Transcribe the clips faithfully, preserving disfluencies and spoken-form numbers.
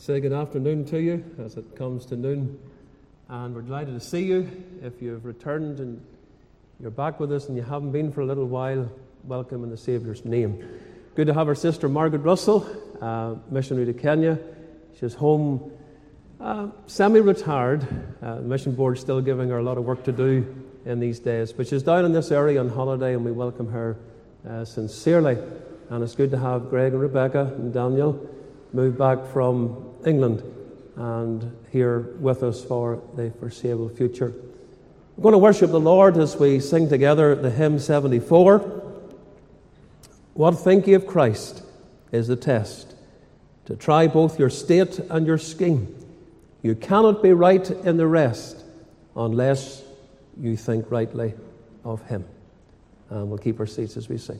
say good afternoon to you as it comes to noon, and we're delighted to see you. If you've returned and you're back with us and you haven't been for a little while, welcome in the Saviour's name. Good to have our sister Margaret Russell, uh, missionary to Kenya. She's home uh, semi-retired. Uh, the mission board's still giving her a lot of work to do in these days, but she's down in this area on holiday, and we welcome her uh, sincerely. And it's good to have Greg and Rebecca and Daniel move back from England and here with us for the foreseeable future. We're going to worship the Lord as we sing together the hymn seventy-four. What think ye of Christ is the test, to try both your state and your scheme. You cannot be right in the rest unless you think rightly of Him. And we'll keep our seats as we sing.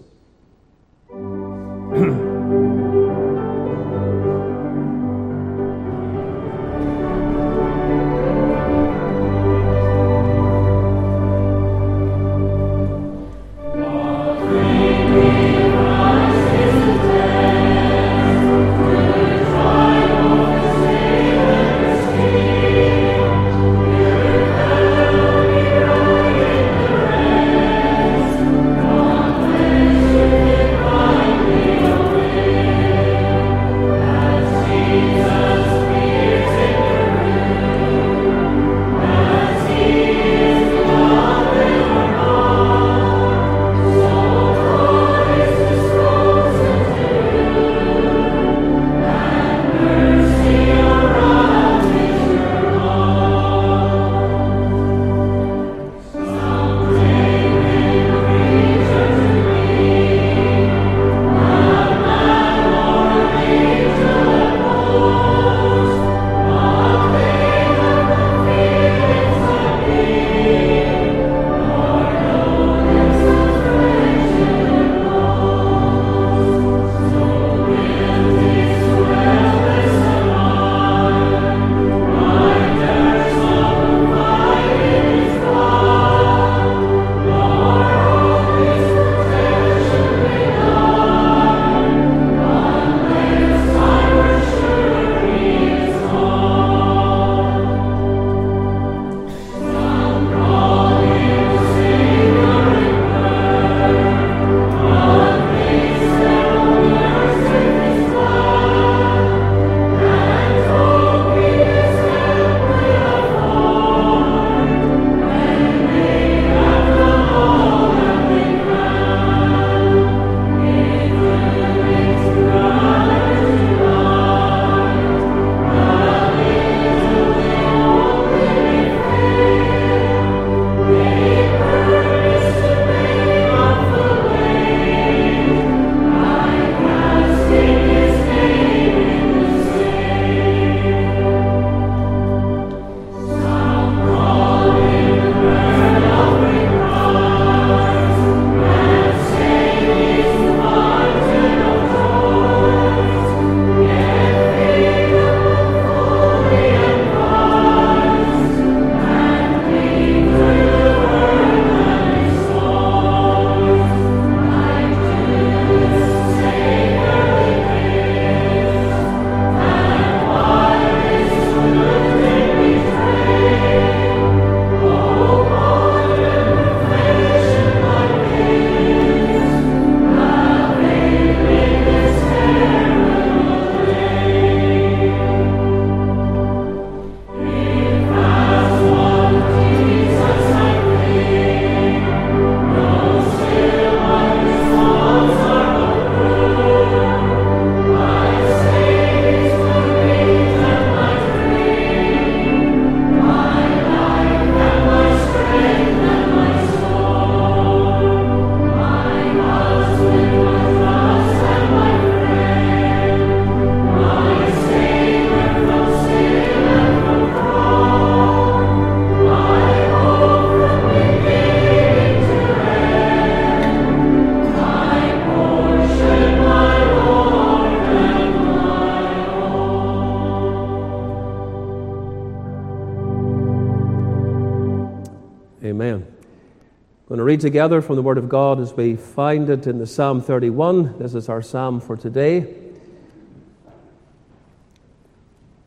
Amen. We're going to read together from the Word of God as we find it in the Psalm thirty-one. This is our psalm for today.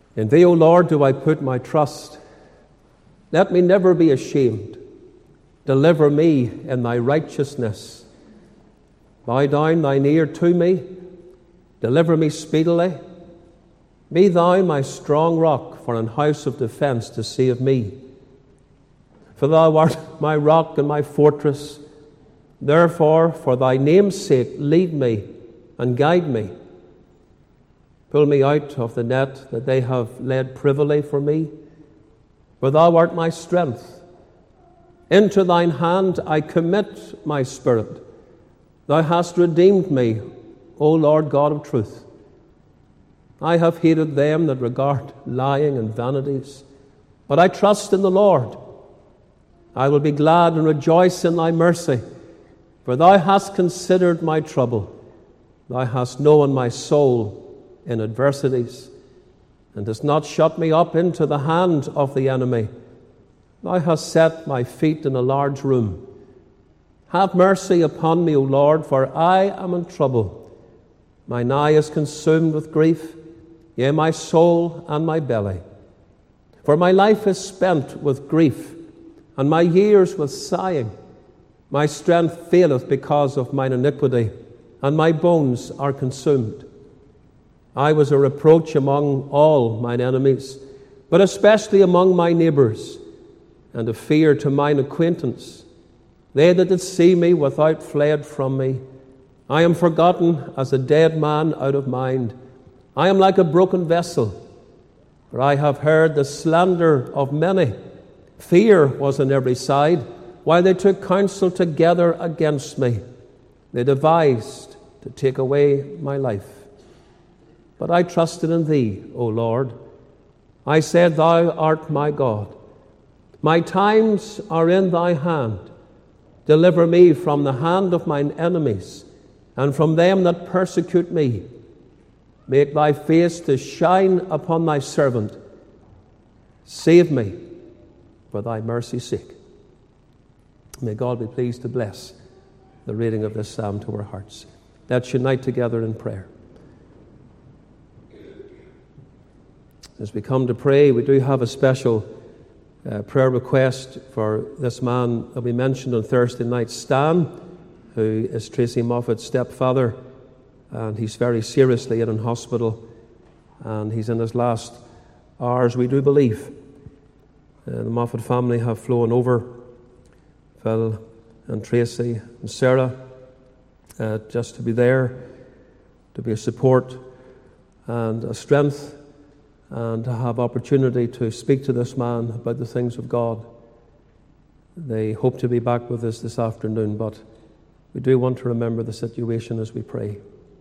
In thee, O Lord, do I put my trust. Let me never be ashamed. Deliver me in thy righteousness. Bow down thine ear to me. Deliver me speedily. Be thou my strong rock for an house of defence to save me. For thou art my rock and my fortress. Therefore, for thy name's sake, lead me and guide me. Pull me out of the net that they have laid privily for me. For thou art my strength. Into thine hand I commit my spirit. Thou hast redeemed me, O Lord God of truth. I have hated them that regard lying and vanities, but I trust in the Lord. I will be glad and rejoice in thy mercy, for thou hast considered my trouble. Thou hast known my soul in adversities, and hast not shut me up into the hand of the enemy. Thou hast set my feet in a large room. Have mercy upon me, O Lord, for I am in trouble. Mine eye is consumed with grief, yea, my soul and my belly. For my life is spent with grief, and my years with sighing. My strength faileth because of mine iniquity, and my bones are consumed. I was a reproach among all mine enemies, but especially among my neighbours, and a fear to mine acquaintance. They that did see me without fled from me. I am forgotten as a dead man out of mind. I am like a broken vessel, for I have heard the slander of many. Fear was on every side, while they took counsel together against me. They devised to take away my life. But I trusted in thee, O Lord. I said, thou art my God. My times are in thy hand. Deliver me from the hand of mine enemies, and from them that persecute me. Make thy face to shine upon thy servant. Save me for thy mercy's sake. May God be pleased to bless the reading of this psalm to our hearts. Let's unite together in prayer. As we come to pray, we do have a special uh, prayer request for this man that we mentioned on Thursday night, Stan, who is Tracy Moffat's stepfather, and he's very seriously in hospital, and he's in his last hours, we do believe. Uh, the Moffat family have flown over, Phil and Tracy and Sarah, uh, just to be there, to be a support and a strength, and to have opportunity to speak to this man about the things of God. They hope to be back with us this afternoon, but we do want to remember the situation as we pray.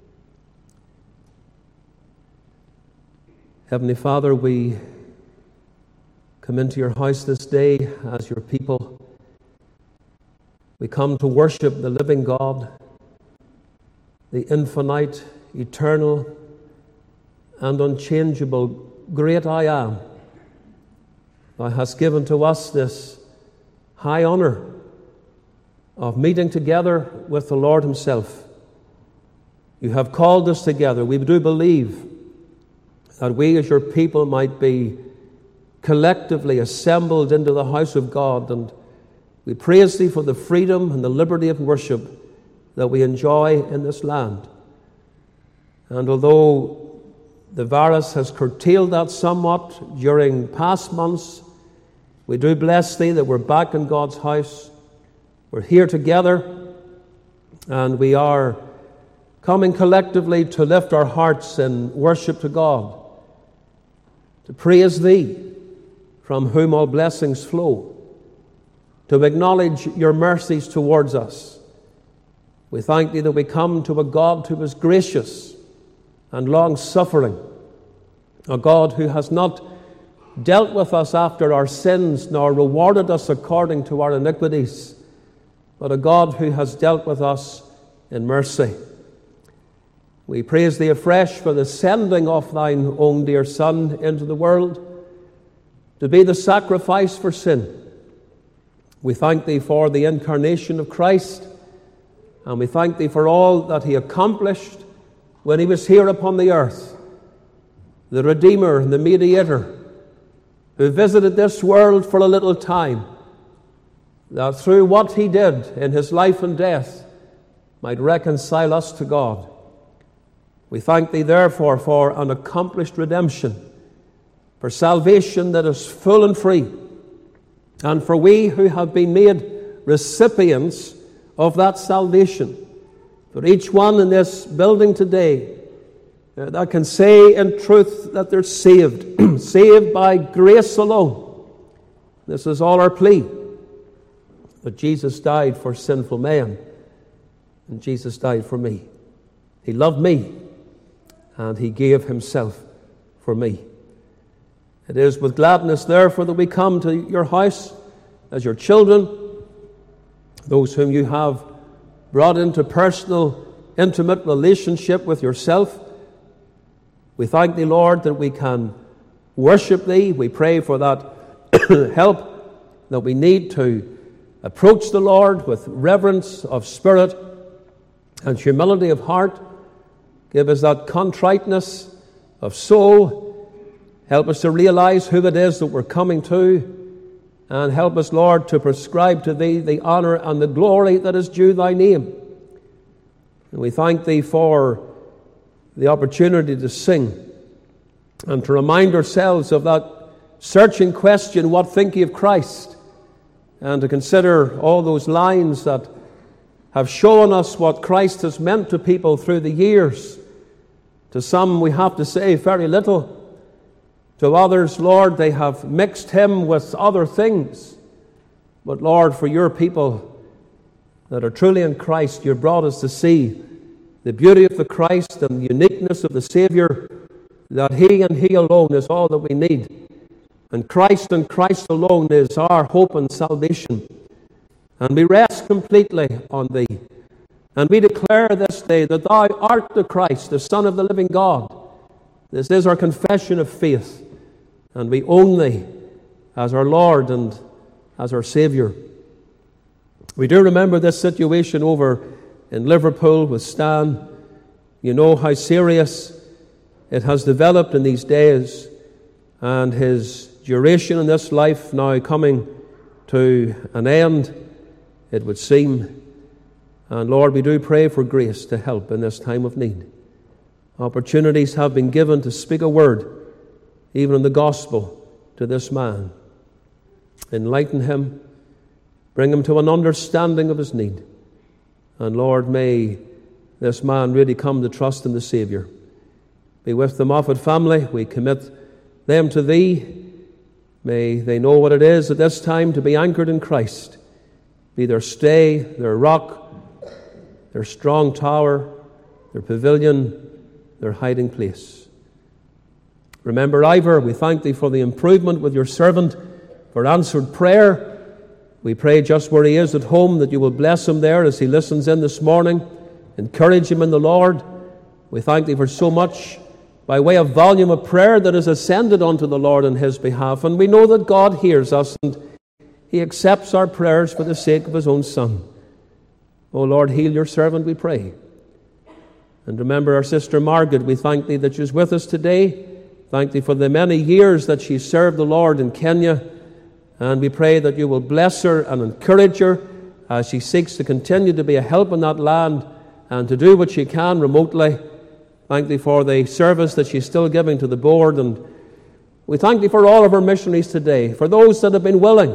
Heavenly Father, we come into your house this day as your people. We come to worship the living God, the infinite, eternal, and unchangeable great I am. Thou hast given to us this high honor of meeting together with the Lord himself. You have called us together. We do believe that we as your people might be collectively assembled into the house of God, and we praise thee for the freedom and the liberty of worship that we enjoy in this land. And although the virus has curtailed that somewhat during past months, we do bless thee that we're back in God's house. We're here together, and we are coming collectively to lift our hearts in worship to God, to praise thee, from whom all blessings flow, to acknowledge your mercies towards us. We thank thee that we come to a God who is gracious and long-suffering, a God who has not dealt with us after our sins, nor rewarded us according to our iniquities, but a God who has dealt with us in mercy. We praise thee afresh for the sending of thine own dear Son into the world to be the sacrifice for sin. We thank thee for the incarnation of Christ, and we thank thee for all that he accomplished when he was here upon the earth. the Redeemer, the Mediator, who visited this world for a little time, that through what he did in his life and death might reconcile us to God. We thank thee, therefore, for an accomplished redemption, for salvation that is full and free, and for we who have been made recipients of that salvation. For each one in this building today uh, that can say in truth that they're saved, saved by grace alone. This is all our plea, that Jesus died for sinful men, and Jesus died for me. He loved me, and he gave himself for me. It is with gladness, therefore, that we come to your house as your children, those whom you have brought into personal, intimate relationship with yourself. We thank thee, Lord, that we can worship thee. We pray for that help that we need to approach the Lord with reverence of spirit and humility of heart. Give us that contriteness of soul. Help us to realize who it is that we're coming to. And help us, Lord, to prescribe to thee the honor and the glory that is due thy name. And we thank thee for the opportunity to sing and to remind ourselves of that searching question, what think ye of Christ? And to consider all those lines that have shown us what Christ has meant to people through the years. To some, we have to say very little. To others, Lord, they have mixed him with other things. But Lord, for your people that are truly in Christ, you brought us to see the beauty of the Christ and the uniqueness of the Savior, that he and he alone is all that we need. And Christ and Christ alone is our hope and salvation. And we rest completely on thee. And we declare this day that thou art the Christ, the Son of the living God. This is our confession of faith. And we own thee as our Lord and as our Savior. We do remember this situation over in Liverpool with Stan. You know how serious it has developed in these days, and his duration in this life now coming to an end, it would seem. And Lord, we do pray for grace to help in this time of need. Opportunities have been given to speak a word, even in the gospel, to this man. Enlighten him, bring him to an understanding of his need. And Lord, may this man really come to trust in the Savior. Be with the Moffat family. We commit them to thee. May they know what it is at this time to be anchored in Christ. Be their stay, their rock, their strong tower, their pavilion, their hiding place. Remember Ivor, we thank thee for the improvement with your servant, for answered prayer. We pray just where he is at home that you will bless him there as he listens in this morning. Encourage him in the Lord. We thank thee for so much by way of volume of prayer that is ascended unto the Lord on his behalf. And we know that God hears us and he accepts our prayers for the sake of his own Son. O Lord, heal your servant, we pray. And remember our sister Margaret. We thank thee that she's with us today. Thank thee for the many years that she served the Lord in Kenya. And we pray that you will bless her and encourage her as she seeks to continue to be a help in that land and to do what she can remotely. Thank thee for the service that she's still giving to the board. And we thank thee for all of our missionaries today, for those that have been willing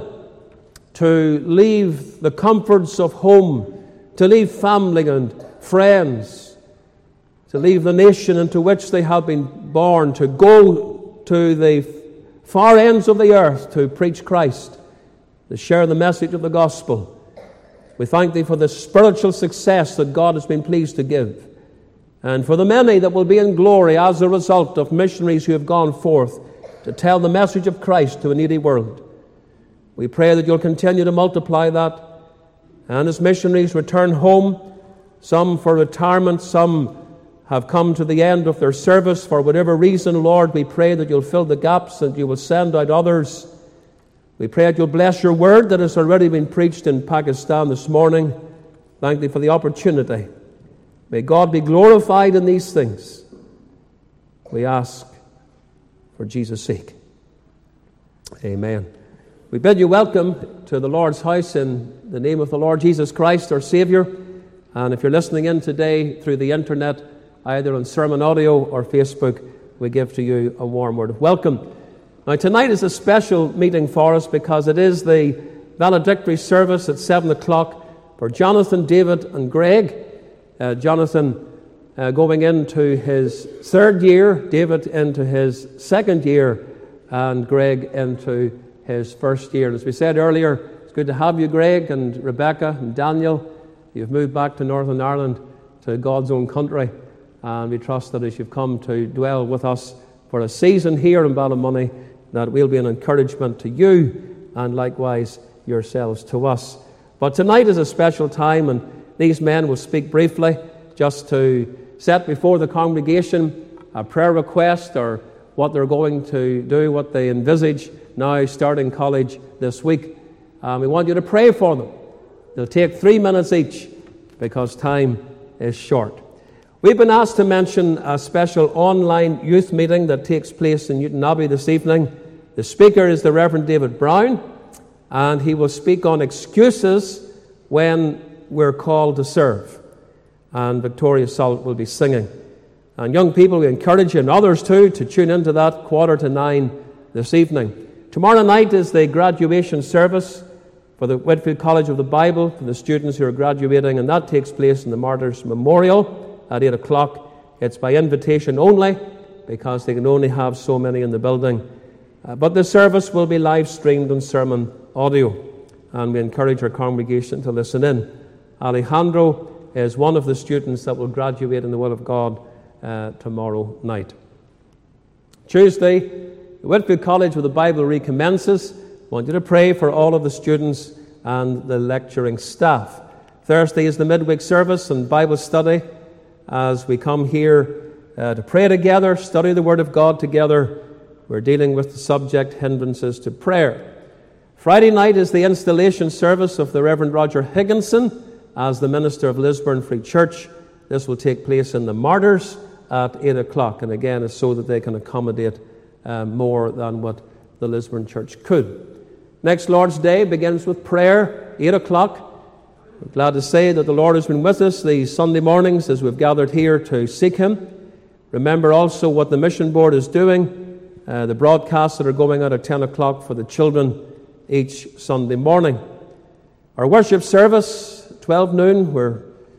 to leave the comforts of home, to leave family and friends, to leave the nation into which they have been born, to go to the far ends of the earth to preach Christ, to share the message of the gospel. We thank thee for the spiritual success that God has been pleased to give, and for the many that will be in glory as a result of missionaries who have gone forth to tell the message of Christ to a needy world. We pray that you'll continue to multiply that, and as missionaries return home, some for retirement, some have come to the end of their service for whatever reason, Lord, we pray that you'll fill the gaps and you will send out others. We pray that you'll bless your word that has already been preached in Pakistan this morning. Thank thee for the opportunity. May God be glorified in these things. We ask for Jesus' sake. Amen. We bid you welcome to the Lord's house in the name of the Lord Jesus Christ, our Saviour. And if you're listening in today through the internet, either on Sermon Audio or Facebook, we give to you a warm word of welcome. Now, tonight is a special meeting for us because it is the valedictory service at seven o'clock for Jonathan, David and Greg. Uh, Jonathan uh, going into his third year, David into his second year, and Greg into his first year. And as we said earlier, it's good to have you, Greg, and Rebecca and Daniel. You've moved back to Northern Ireland, to God's own country, and we trust that as you've come to dwell with us for a season here in Ballymoney, that we'll be an encouragement to you and likewise yourselves to us. But tonight is a special time, and these men will speak briefly just to set before the congregation a prayer request or what they're going to do, what they envisage now starting college this week. Um, we want you to pray for them. They'll take three minutes each because time is short. We've been asked to mention a special online youth meeting that takes place in Newton Abbey this evening. The speaker is the Reverend David Brown, and he will speak on excuses when we're called to serve. And Victoria Salt will be singing. And young people, we encourage you, and others too, to tune into that quarter to nine this evening. Tomorrow night is the graduation service for the Whitefield College of the Bible, for the students who are graduating, and that takes place in the Martyrs Memorial at eight o'clock. It's by invitation only, because they can only have so many in the building. Uh, but the service will be live streamed on Sermon Audio, and we encourage our congregation to listen in. Alejandro is one of the students that will graduate in the will of God uh, tomorrow night. Tuesday, the Whitefield College of the Bible recommences. I want you to pray for all of the students and the lecturing staff. Thursday is the midweek service and Bible study as we come here uh, to pray together, study the Word of God together. We're dealing with the subject, hindrances to prayer. Friday night is the installation service of the Reverend Roger Higginson as the minister of Lisburn Free Church. This will take place in the Martyrs at eight o'clock, and again it's so that they can accommodate uh, more than what the Lisburn Church could. Next Lord's Day begins with prayer, eight o'clock. We're glad to say that the Lord has been with us these Sunday mornings as we've gathered here to seek Him. Remember also what the Mission Board is doing, uh, the broadcasts that are going out at ten o'clock for the children each Sunday morning. Our worship service, twelve noon, we're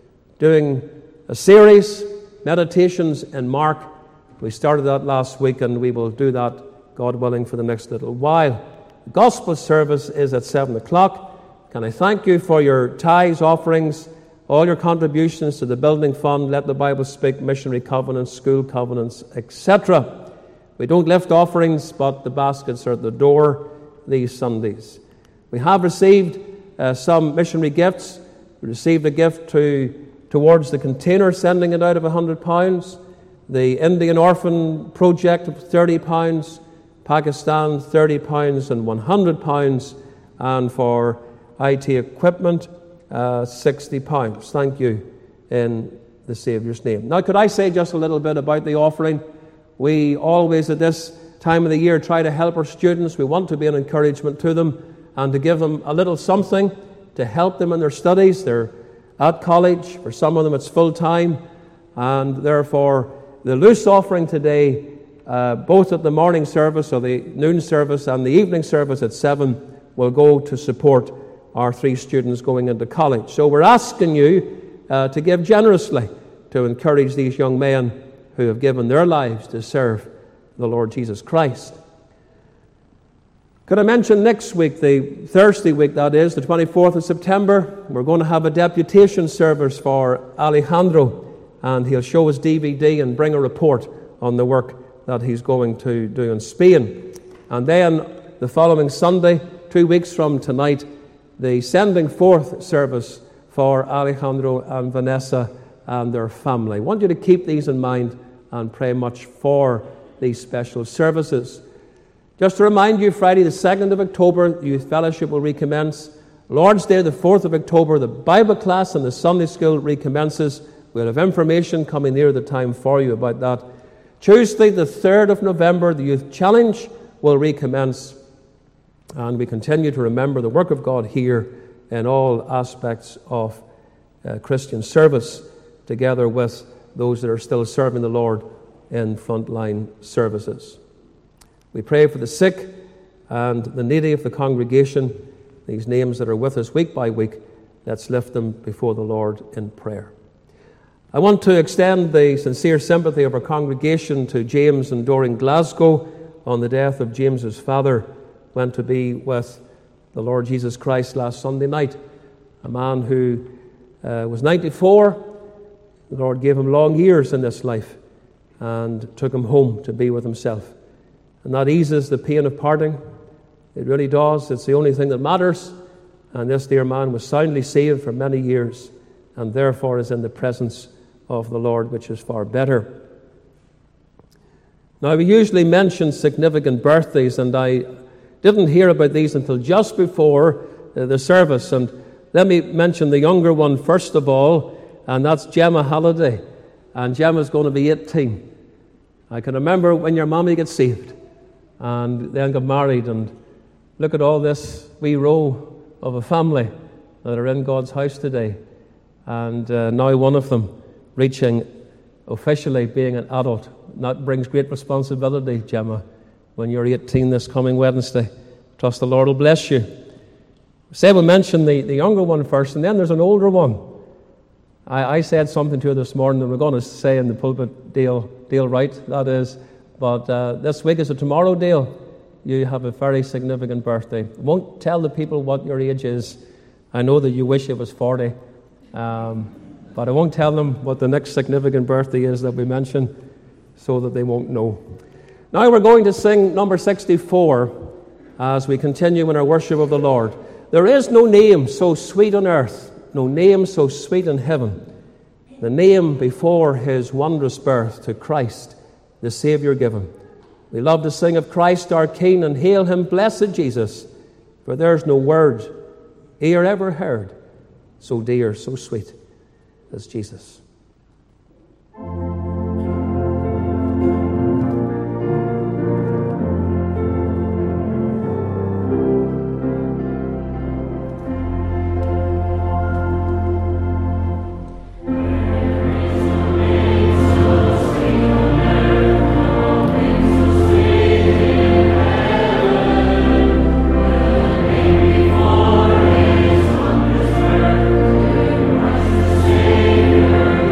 doing a series, Meditations in Mark. We started that last week and we will do that, God willing, for the next little while. The gospel service is at seven o'clock. Can I thank you for your tithes, offerings, all your contributions to the building fund, Let the Bible Speak, missionary covenants, school covenants, et cetera. We don't lift offerings, but the baskets are at the door these Sundays. We have received uh, some missionary gifts. We received a gift to towards the container, sending it out of one hundred pounds. The Indian Orphan Project of thirty pounds. Pakistan, thirty pounds and one hundred pounds. And for I T equipment, uh, sixty pounds. Thank you in the Saviour's name. Now, could I say just a little bit about the offering? We always at this time of the year try to help our students. We want to be an encouragement to them and to give them a little something to help them in their studies. They're at college. For some of them it's full-time. And therefore, the loose offering today, uh, both at the morning service or the noon service and the evening service at seven, will go to support our three students going into college. So we're asking you uh, to give generously to encourage these young men who have given their lives to serve the Lord Jesus Christ. Could I mention next week, the Thursday week that is, the twenty-fourth of September, we're going to have a deputation service for Alejandro, and he'll show his D V D and bring a report on the work that he's going to do in Spain. And then the following Sunday, two weeks from tonight, the sending forth service for Alejandro and Vanessa and their family. I want you to keep these in mind and pray much for these special services. Just to remind you, Friday the second of October, the Youth Fellowship will recommence. Lord's Day, the fourth of October, the Bible class and the Sunday school recommences. We'll have information coming near the time for you about that. Tuesday, the third of November, the Youth Challenge will recommence, and we continue to remember the work of God here in all aspects of uh, Christian service, together with those that are still serving the Lord in frontline services. We pray for the sick and the needy of the congregation, these names that are with us week by week. Let's lift them before the Lord in prayer. I want to extend the sincere sympathy of our congregation to James and Doreen Glasgow on the death of James's father, went to be with the Lord Jesus Christ last Sunday night, a man who uh, was ninety-four. The Lord gave him long years in this life and took him home to be with himself. And that eases the pain of parting. It really does. It's the only thing that matters. And this dear man was soundly saved for many years, and therefore is in the presence of the Lord, which is far better. Now, we usually mention significant birthdays, and I didn't hear about these until just before uh, the service. And let me mention the younger one first of all, and that's Gemma Halliday. And Gemma's going to be eighteen. I can remember when your mommy got saved and then got married, and look at all this wee row of a family that are in God's house today. And uh, now one of them reaching officially being an adult. And that brings great responsibility, Gemma, when you're eighteen this coming Wednesday. Trust the Lord will bless you. Say we mention the, the younger one first, and then there's an older one. I, I said something to her this morning, and we're going to say in the pulpit, Dale, Dale Wright, that is. But uh, this week is a tomorrow, Dale. You have a very significant birthday. Won't tell the people what your age is. I know that you wish it was forty. Um, but I won't tell them what the next significant birthday is that we mention, so that they won't know. Now we're going to sing number sixty-four as we continue in our worship of the Lord. There is no name so sweet on earth, no name so sweet in heaven, the name before his wondrous birth to Christ, the Saviour given. We love to sing of Christ our King and hail him, blessed Jesus, for there's no word ear ever heard so dear, so sweet as Jesus. Savior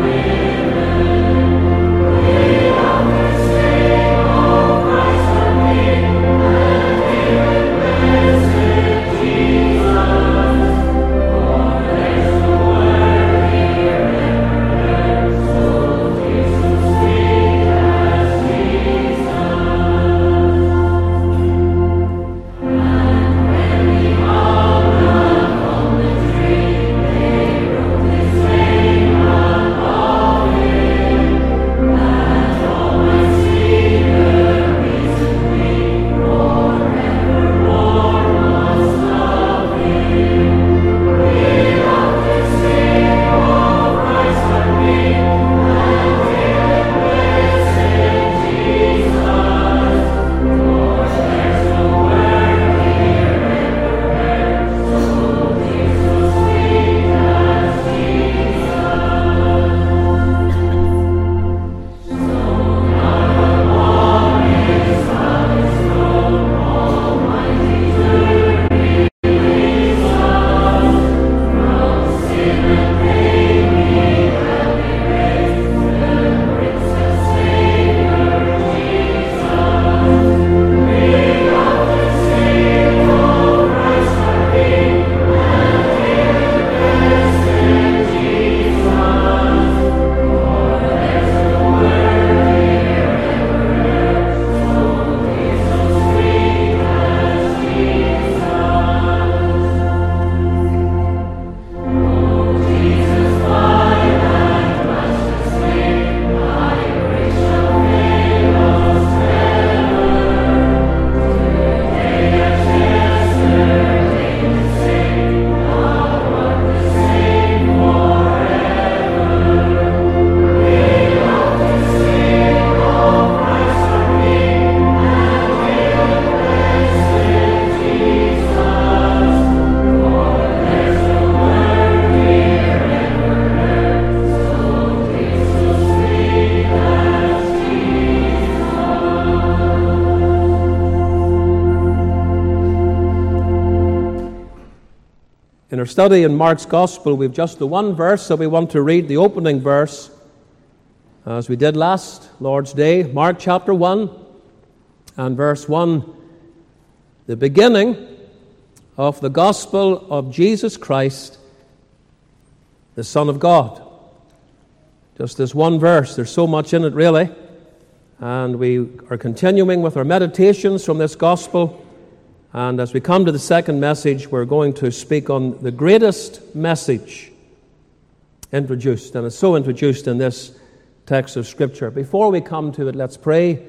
our study in Mark's Gospel, we've just the one verse that we want to read, the opening verse, as we did last Lord's Day. Mark chapter one and verse one, the beginning of the Gospel of Jesus Christ, the Son of God. Just this one verse. There's so much in it, really. And we are continuing with our meditations from this Gospel. And as we come to the second message, we're going to speak on the greatest message introduced. And it's so introduced in this text of Scripture. Before we come to it, let's pray.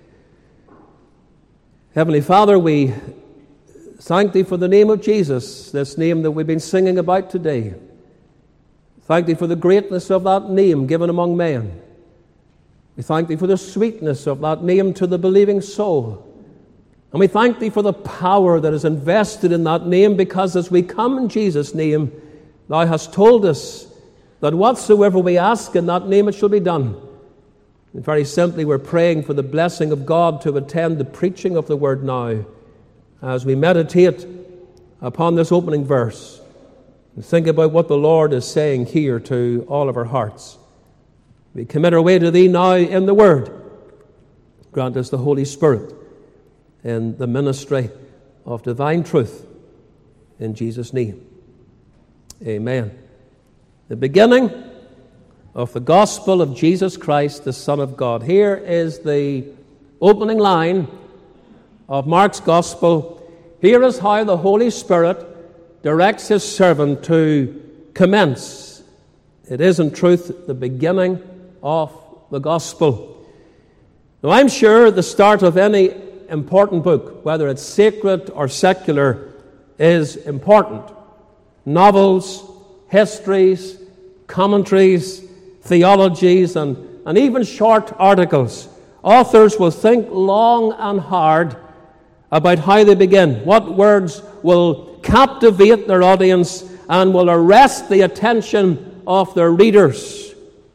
Heavenly Father, we thank Thee for the name of Jesus, this name that we've been singing about today. Thank Thee for the greatness of that name given among men. We thank Thee for the sweetness of that name to the believing soul. And we thank Thee for the power that is invested in that name, because as we come in Jesus' name, Thou hast told us that whatsoever we ask in that name, it shall be done. And very simply, we're praying for the blessing of God to attend the preaching of the Word now, as we meditate upon this opening verse and think about what the Lord is saying here to all of our hearts. We commit our way to Thee now in the Word. Grant us the Holy Spirit in the ministry of divine truth. In Jesus' name, amen. The beginning of the gospel of Jesus Christ, the Son of God. Here is the opening line of Mark's gospel. Here is how the Holy Spirit directs His servant to commence. It is in truth the beginning of the gospel. Now, I'm sure the start of any important book, whether it's sacred or secular, is important. Novels, histories, commentaries, theologies, and, and even short articles. Authors will think long and hard about how they begin, what words will captivate their audience and will arrest the attention of their readers.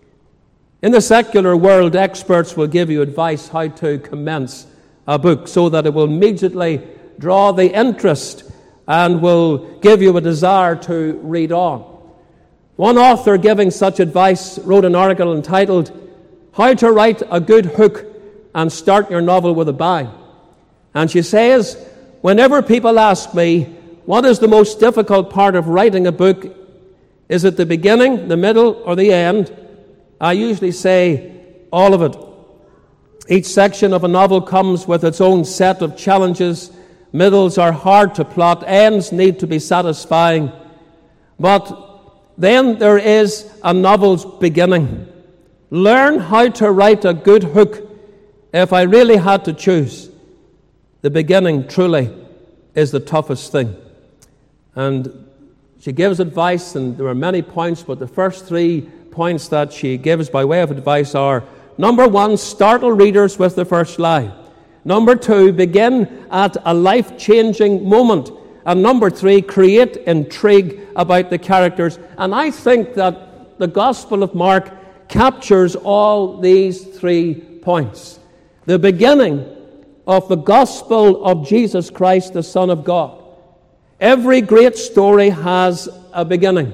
In the secular world, experts will give you advice how to commence a book so that it will immediately draw the interest and will give you a desire to read on. One author giving such advice wrote an article entitled, "How to Write a Good Hook and Start Your Novel with a Bang." And she says, "Whenever people ask me, what is the most difficult part of writing a book? Is it the beginning, the middle, or the end? I usually say all of it. Each section of a novel comes with its own set of challenges. Middles are hard to plot. Ends need to be satisfying. But then there is a novel's beginning. Learn how to write a good hook. If I really had to choose, the beginning truly is the toughest thing." And she gives advice, and there are many points, but the first three points that she gives by way of advice are: number one, startle readers with the first line. Number two, begin at a life-changing moment. And number three, create intrigue about the characters. And I think that the Gospel of Mark captures all these three points. The beginning of the Gospel of Jesus Christ, the Son of God. Every great story has a beginning.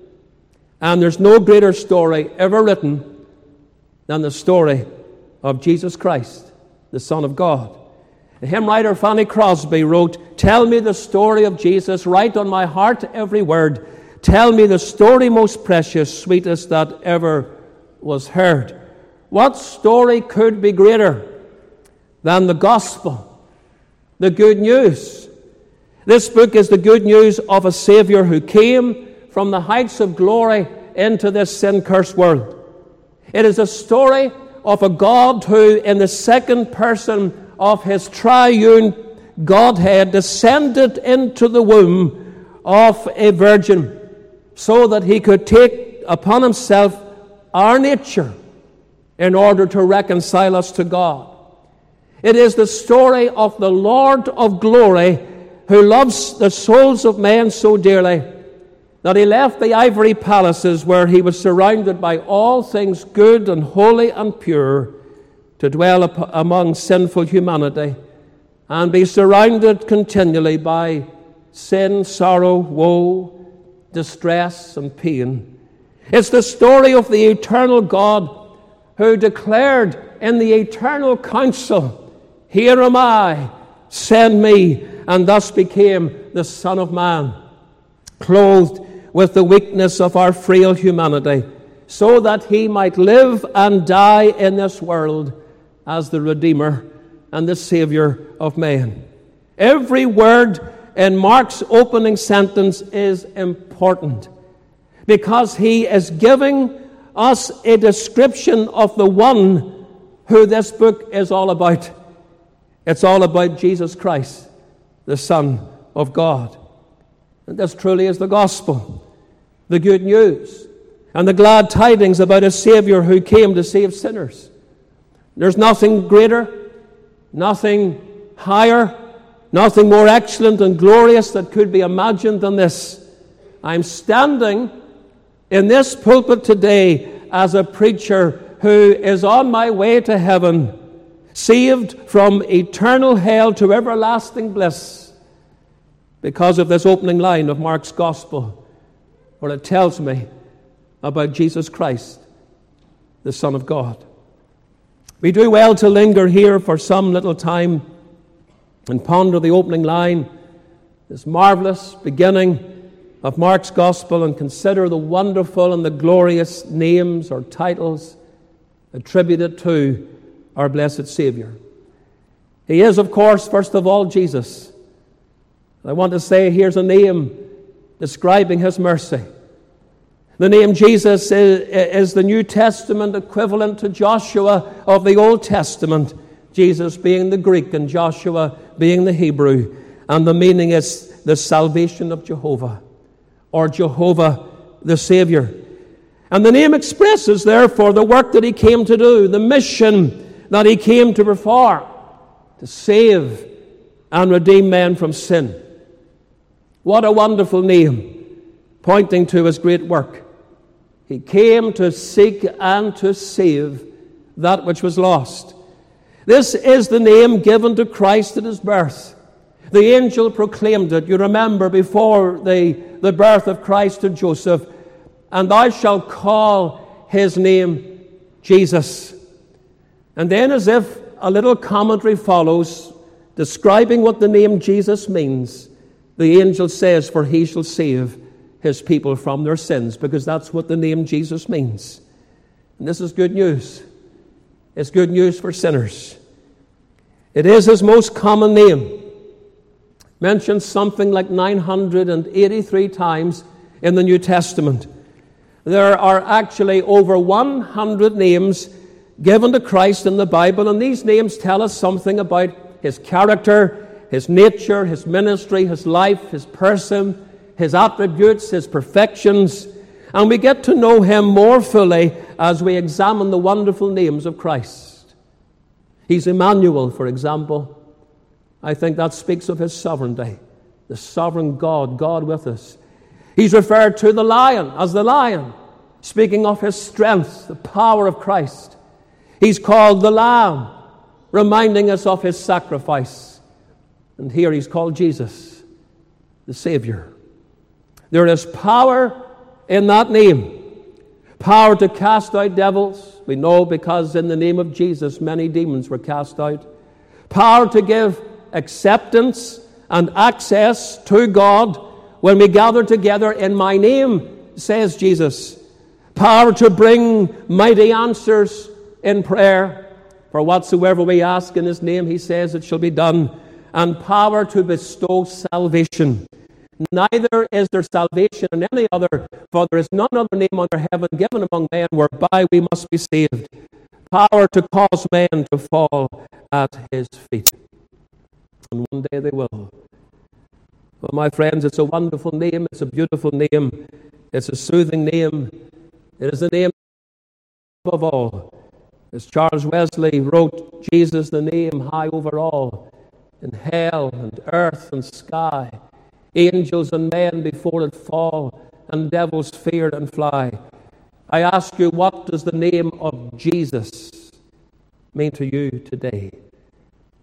And there's no greater story ever written than the story of Jesus Christ, the Son of God. The hymn writer Fanny Crosby wrote, "Tell me the story of Jesus, write on my heart every word. Tell me the story most precious, sweetest that ever was heard." What story could be greater than the gospel, the good news? This book is the good news of a Savior who came from the heights of glory into this sin-cursed world. It is a story of a God who, in the second person of His triune Godhead, descended into the womb of a virgin so that He could take upon Himself our nature in order to reconcile us to God. It is the story of the Lord of glory who loves the souls of men so dearly that He left the ivory palaces where He was surrounded by all things good and holy and pure to dwell up among sinful humanity and be surrounded continually by sin, sorrow, woe, distress, and pain. It's the story of the eternal God who declared in the eternal council, "Here am I, send me," and thus became the Son of Man, clothed with the weakness of our frail humanity, so that he might live and die in this world as the Redeemer and the Savior of men. Every word in Mark's opening sentence is important because he is giving us a description of the one who this book is all about. It's all about Jesus Christ, the Son of God. And this truly is the gospel, the good news, and the glad tidings about a Savior who came to save sinners. There's nothing greater, nothing higher, nothing more excellent and glorious that could be imagined than this. I'm standing in this pulpit today as a preacher who is on my way to heaven, saved from eternal hell to everlasting bliss, because of this opening line of Mark's Gospel, where it tells me about Jesus Christ, the Son of God. We do well to linger here for some little time and ponder the opening line, this marvelous beginning of Mark's Gospel, and consider the wonderful and the glorious names or titles attributed to our blessed Savior. He is, of course, first of all, Jesus. I want to say here's a name describing his mercy. The name Jesus is, is the New Testament equivalent to Joshua of the Old Testament, Jesus being the Greek and Joshua being the Hebrew. And the meaning is the salvation of Jehovah, or Jehovah the Savior. And the name expresses, therefore, the work that he came to do, the mission that he came to perform, to save and redeem men from sin. What a wonderful name, pointing to his great work. He came to seek and to save that which was lost. This is the name given to Christ at his birth. The angel proclaimed it, you remember, before the, the birth of Christ to Joseph, "And thou shalt call his name Jesus." And then, as if a little commentary follows, describing what the name Jesus means, the angel says, "For he shall save his people from their sins," because that's what the name Jesus means. And this is good news. It's good news for sinners. It is his most common name, mentioned something like nine hundred eighty-three times in the New Testament. There are actually over one hundred names given to Christ in the Bible, and these names tell us something about his character, his nature, his ministry, his life, his person, his attributes, his perfections, and we get to know him more fully as we examine the wonderful names of Christ. He's Emmanuel, for example. I think that speaks of his sovereignty, the sovereign God, God with us. He's referred to the lion as the lion, speaking of his strength, the power of Christ. He's called the Lamb, reminding us of his sacrifice. And here he's called Jesus, the Savior. There is power in that name. Power to cast out devils. We know because in the name of Jesus many demons were cast out. Power to give acceptance and access to God when we gather together in my name, says Jesus. Power to bring mighty answers in prayer. For whatsoever we ask in his name, he says, it shall be done. And power to bestow salvation. Neither is there salvation in any other, for there is none other name under heaven given among men whereby we must be saved. Power to cause men to fall at his feet. And one day they will. Well, my friends, it's a wonderful name. It's a beautiful name. It's a soothing name. It is the name above all. As Charles Wesley wrote, Jesus the name high over all, in hell and earth and sky. Angels and men before it fall, and devils fear and fly. I ask you, what does the name of Jesus mean to you today?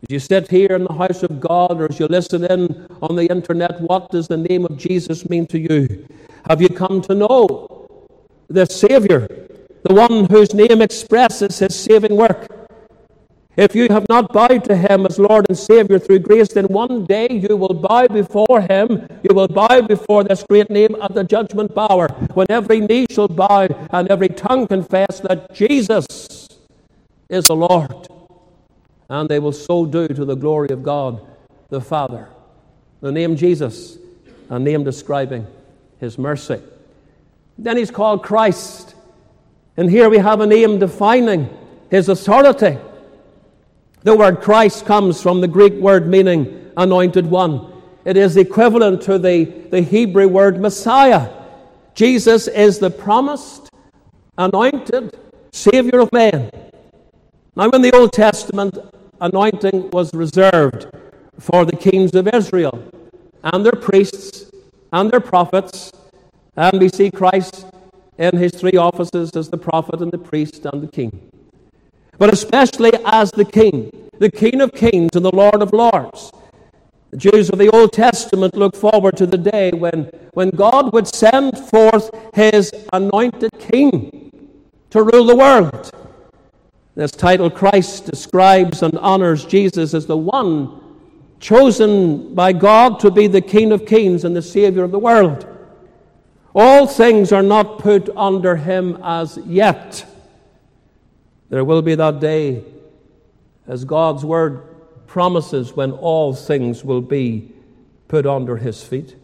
As you sit here in the house of God, or as you listen in on the internet, what does the name of Jesus mean to you? Have you come to know the Savior, the one whose name expresses his saving work? If you have not bowed to him as Lord and Savior through grace, then one day you will bow before him. You will bow before this great name at the judgment hour, when every knee shall bow and every tongue confess that Jesus is the Lord. And they will so do to the glory of God the Father. The name Jesus, a name describing his mercy. Then he's called Christ. And here we have a name defining his authority. The word Christ comes from the Greek word meaning anointed one. It is equivalent to the, the Hebrew word Messiah. Jesus is the promised, anointed Savior of men. Now, in the Old Testament, anointing was reserved for the kings of Israel and their priests and their prophets. And we see Christ in his three offices as the prophet and the priest and the king. But especially as the king, the King of kings and the Lord of lords. The Jews of the Old Testament look forward to the day when, when God would send forth his anointed king to rule the world. This title, Christ, describes and honors Jesus as the one chosen by God to be the King of kings and the Savior of the world. All things are not put under him as yet. There will be that day, as God's word promises, when all things will be put under his feet.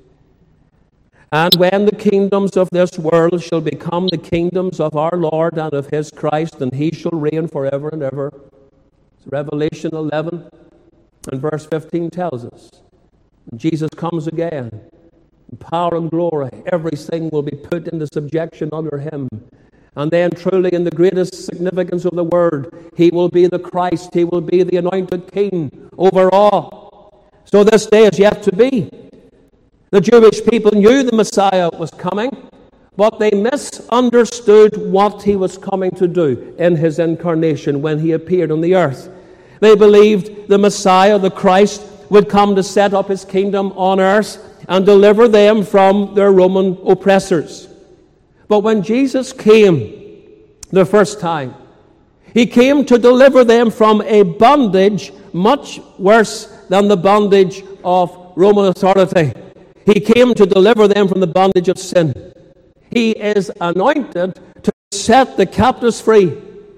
And when the kingdoms of this world shall become the kingdoms of our Lord and of his Christ, and he shall reign forever and ever. Revelation eleven and verse fifteen tells us, when Jesus comes again, in power and glory, everything will be put into subjection under him. And then truly, in the greatest significance of the word, he will be the Christ, he will be the anointed king over all. So this day is yet to be. The Jewish people knew the Messiah was coming, but they misunderstood what he was coming to do in his incarnation when he appeared on the earth. They believed the Messiah, the Christ, would come to set up his kingdom on earth and deliver them from their Roman oppressors. But when Jesus came the first time, he came to deliver them from a bondage much worse than the bondage of Roman authority. He came to deliver them from the bondage of sin. He is anointed to set the captives free.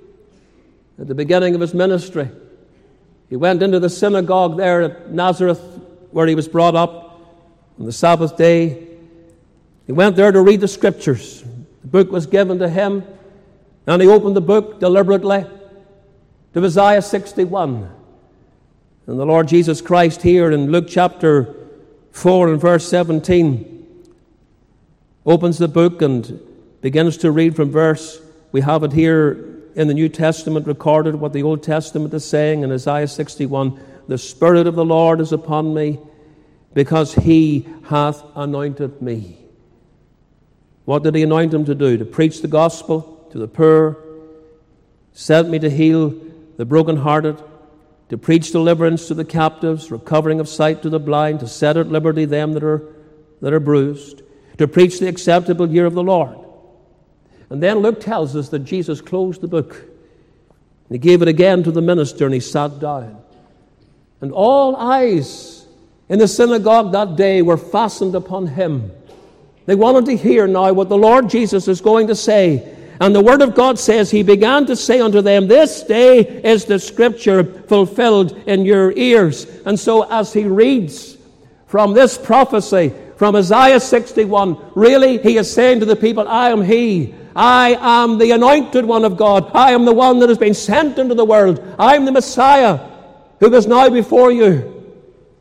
At the beginning of his ministry, he went into the synagogue there at Nazareth, where he was brought up on the Sabbath day. He went there to read the Scriptures. The book was given to him, and he opened the book deliberately to Isaiah sixty-one. And the Lord Jesus Christ here in Luke chapter four and verse seventeen opens the book and begins to read from verse. We have it here in the New Testament recorded what the Old Testament is saying in Isaiah sixty-one. The Spirit of the Lord is upon me, because he hath anointed me. What did he anoint him to do? To preach the gospel to the poor, sent me to heal the brokenhearted, to preach deliverance to the captives, recovering of sight to the blind, to set at liberty them that are, that are bruised, to preach the acceptable year of the Lord. And then Luke tells us that Jesus closed the book. And he gave it again to the minister, and he sat down. And all eyes in the synagogue that day were fastened upon him. They wanted to hear now what the Lord Jesus is going to say. And the Word of God says, he began to say unto them, this day is the Scripture fulfilled in your ears. And so as he reads from this prophecy, from Isaiah sixty-one, really he is saying to the people, I am he. I am the anointed one of God. I am the one that has been sent into the world. I am the Messiah who is now before you.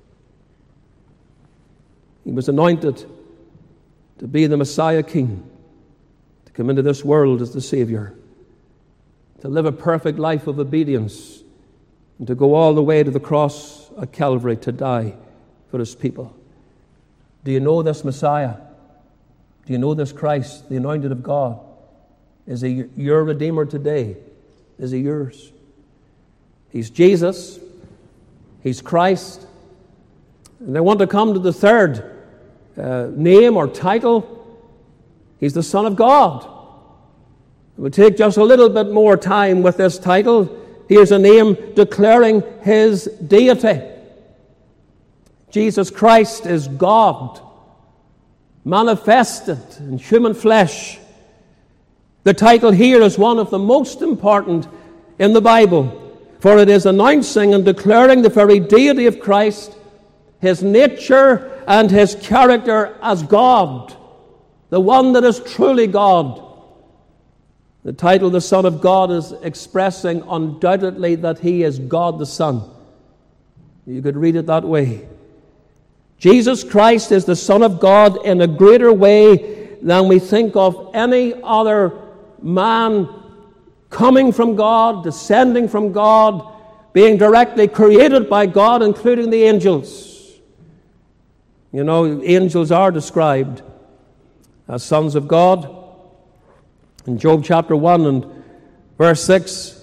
He was anointed to be the Messiah King, to come into this world as the Savior, to live a perfect life of obedience, and to go all the way to the cross at Calvary to die for his people. Do you know this Messiah? Do you know this Christ, the anointed of God? Is he your Redeemer today? Is he yours? He's Jesus, He's Christ. And I want to come to the third uh, name or title. He's the Son of God. We'll take just a little bit more time with this title. Here's a name declaring his deity. Jesus Christ is God, manifested in human flesh. The title here is one of the most important in the Bible, for it is announcing and declaring the very deity of Christ, his nature and his character as God, the one that is truly God. The title, the Son of God, is expressing undoubtedly that he is God the Son. You could read it that way. Jesus Christ is the Son of God in a greater way than we think of any other man coming from God, descending from God, being directly created by God, including the angels. You know, angels are described as sons of God. In Job chapter one and verse six,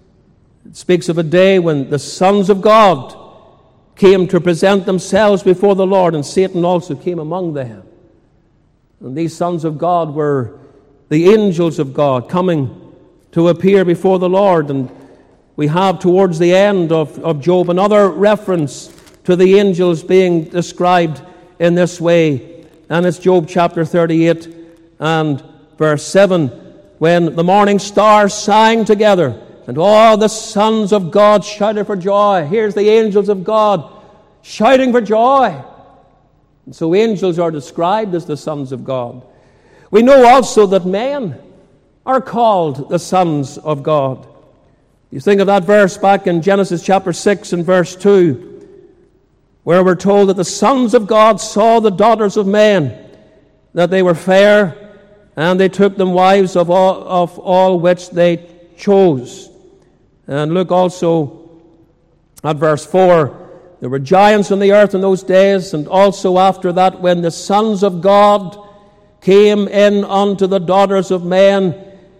it speaks of a day when the sons of God came to present themselves before the Lord, and Satan also came among them. And these sons of God were the angels of God coming to appear before the Lord. And we have towards the end of, of Job another reference to the angels being described in this way. And it's Job chapter thirty-eight and verse seven, when the morning stars sang together and all the sons of God shouted for joy. Here's the angels of God shouting for joy. And so angels are described as the sons of God. We know also that men are called the sons of God. You think of that verse back in Genesis chapter six and verse two, where we're told that the sons of God saw the daughters of men, that they were fair, and they took them wives of all, of all which they chose. And look also at verse four. There were giants on the earth in those days, and also after that, when the sons of God came in unto the daughters of men,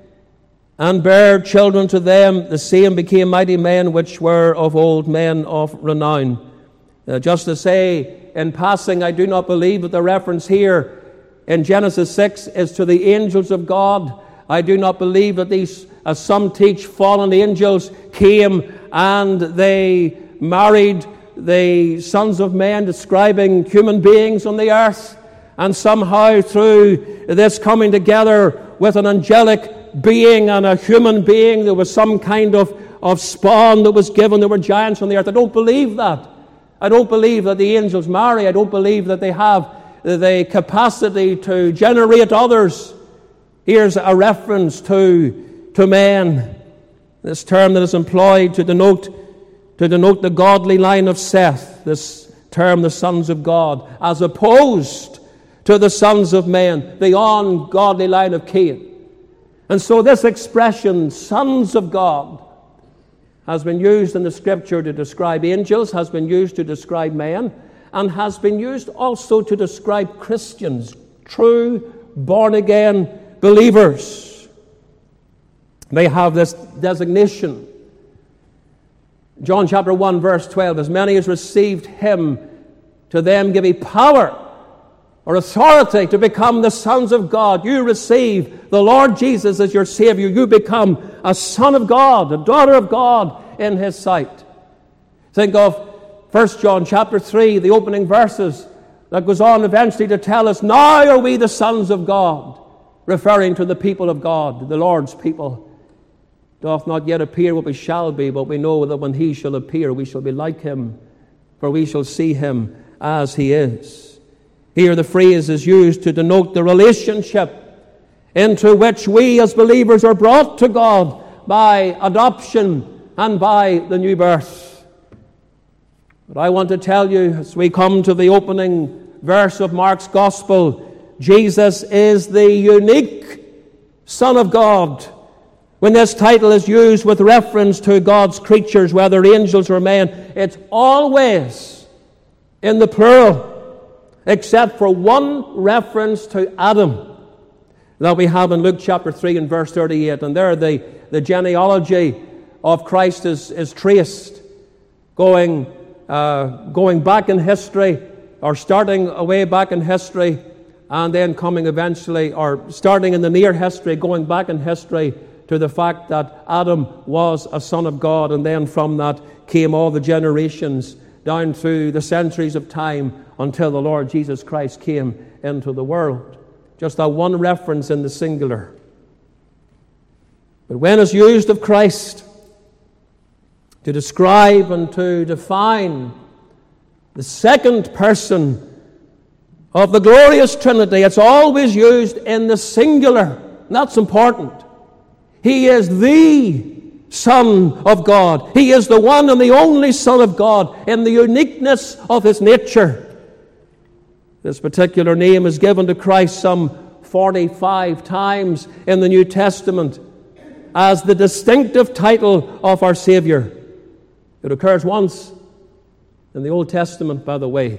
and bare children to them, the same became mighty men, which were of old, men of renown. Uh, just to say, in passing, I do not believe that the reference here in Genesis six is to the angels of God. I do not believe that these, as some teach, fallen angels came and they married the sons of men, describing human beings on the earth, and somehow through this coming together with an angelic being and a human being, there was some kind of, of spawn that was given. There were giants on the earth. I don't believe that. I don't believe that the angels marry. I don't believe that they have the capacity to generate others. Here's a reference to, to men. This term that is employed to denote to denote the godly line of Seth, this term, the sons of God, as opposed to the sons of men, the ungodly line of Cain. And so this expression, sons of God, has been used in the Scripture to describe angels, has been used to describe men, and has been used also to describe Christians, true, born-again believers. They have this designation. John chapter one, verse twelve, as many as received him, to them give he power or authority to become the sons of God. You receive the Lord Jesus as your Savior. You become a son of God, a daughter of God in his sight. Think of First John chapter three, the opening verses that goes on eventually to tell us, now are we the sons of God, referring to the people of God, the Lord's people. Doth not yet appear what we shall be, but we know that when he shall appear, we shall be like him, for we shall see him as he is. Here the phrase is used to denote the relationship into which we as believers are brought to God by adoption and by the new birth. But I want to tell you, as we come to the opening verse of Mark's Gospel, Jesus is the unique Son of God. When this title is used with reference to God's creatures, whether angels or men, it's always in the plural, except for one reference to Adam that we have in Luke chapter three and verse thirty-eight. And there the, the genealogy of Christ is, is traced, going uh, going back in history, or starting away back in history, and then coming eventually, or starting in the near history, going back in history to the fact that Adam was a son of God, and then from that came all the generations down through the centuries of time until the Lord Jesus Christ came into the world. Just that one reference in the singular. But when it's used of Christ to describe and to define the second person of the glorious Trinity, it's always used in the singular. And that's important. He is the Son of God. He is the one and the only Son of God in the uniqueness of His nature. This particular name is given to Christ some forty-five times in the New Testament as the distinctive title of our Savior. It occurs once in the Old Testament, by the way,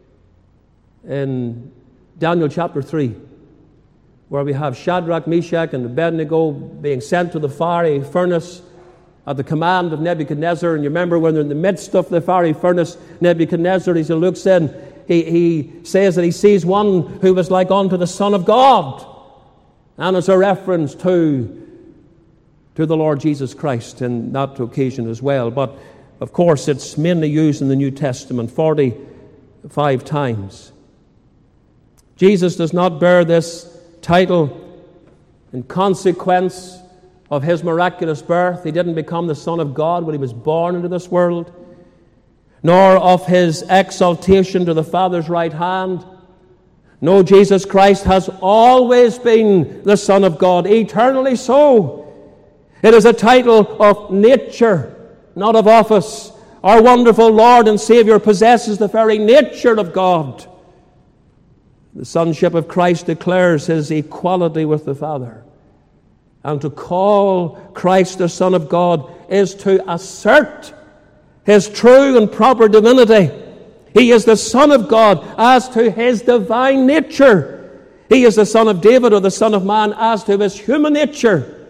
in Daniel chapter three, where we have Shadrach, Meshach, and Abednego being sent to the fiery furnace at the command of Nebuchadnezzar. And you remember when they're in the midst of the fiery furnace, Nebuchadnezzar, as he looks in, he, he says that he sees one who was like unto the Son of God. And it's a reference to, to the Lord Jesus Christ in that occasion as well. But, of course, it's mainly used in the New Testament forty-five times. Jesus does not bear this title in consequence of His miraculous birth. He didn't become the Son of God when He was born into this world, nor of His exaltation to the Father's right hand. No, Jesus Christ has always been the Son of God, eternally so. It is a title of nature, not of office. Our wonderful Lord and Savior possesses the very nature of God. The sonship of Christ declares His equality with the Father. And to call Christ the Son of God is to assert His true and proper divinity. He is the Son of God as to His divine nature. He is the Son of David or the Son of Man as to His human nature.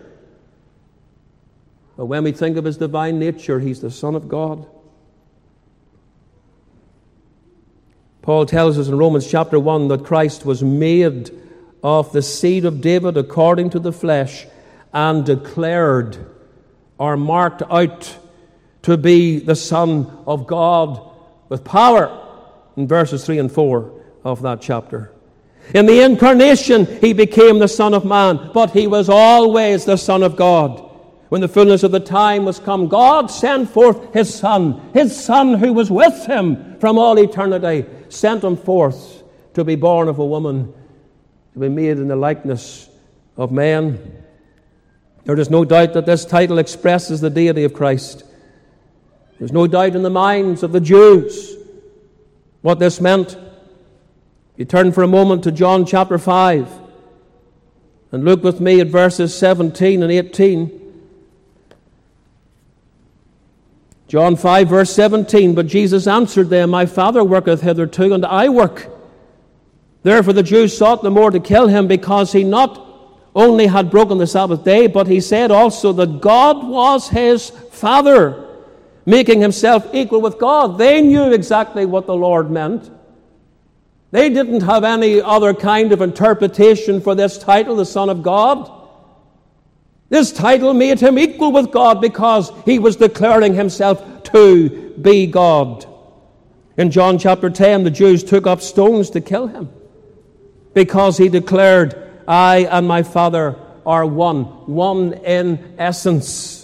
But when we think of His divine nature, He's the Son of God. Paul tells us in Romans chapter one that Christ was made of the seed of David according to the flesh and declared or marked out to be the Son of God with power, in verses three and four of that chapter. In the incarnation, He became the Son of Man, but He was always the Son of God. When the fullness of the time was come, God sent forth His Son, His Son who was with Him from all eternity, sent Him forth to be born of a woman, to be made in the likeness of man. There is no doubt that this title expresses the deity of Christ. There's no doubt in the minds of the Jews what this meant. You turn for a moment to John chapter five and look with me at verses seventeen and eighteen. John five, verse seventeen, but Jesus answered them, my Father worketh hitherto, and I work. Therefore the Jews sought the more to kill Him, because He not only had broken the Sabbath day, but He said also that God was His Father, making Himself equal with God. They knew exactly what the Lord meant. They didn't have any other kind of interpretation for this title, the Son of God. This title made Him equal with God because He was declaring Himself to be God. In John chapter ten, the Jews took up stones to kill Him because He declared, I and my Father are one, one in essence.